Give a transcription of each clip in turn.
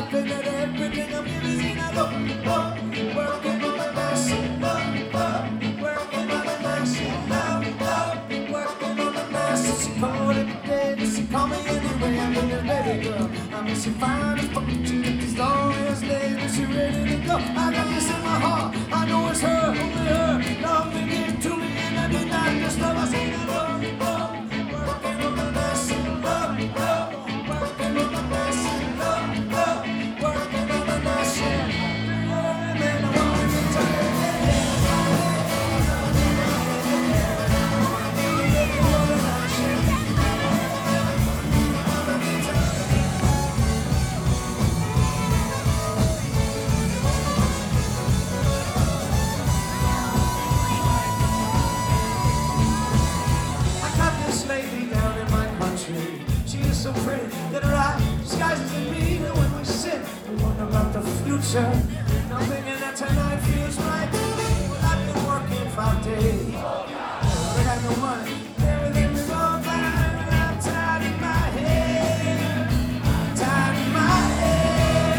happy that everything I'm giving is I love, working on my machine, working on my machine, working on my machine. She called every day, she called me anyway. I'm in the baby girl. I mean, she fine as fuck. She got these long ass legs, and she ready to go. I got this in my heart. I know it's her, only her. Love me, give it to me, and I do not just love. I say I love, working on my machine, working on my machine, working on my machine. Man, I want to tell you. She is so pretty that her eyes disguises the me. And when we sit and wonder about the future, I'm thinking that tonight feels right to me. Well, I've been working 5 days. I got no money, everything is all fine. I'm tired in my head, tired in my head.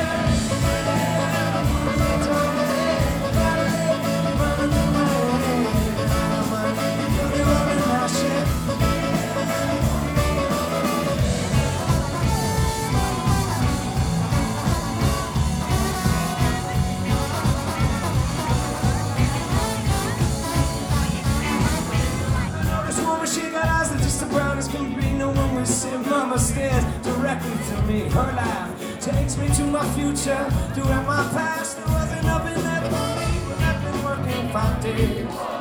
Mama stares directly to me. Her laugh takes me to my future. Throughout my past, there wasn't nothing left for me. But I've been working 5 days.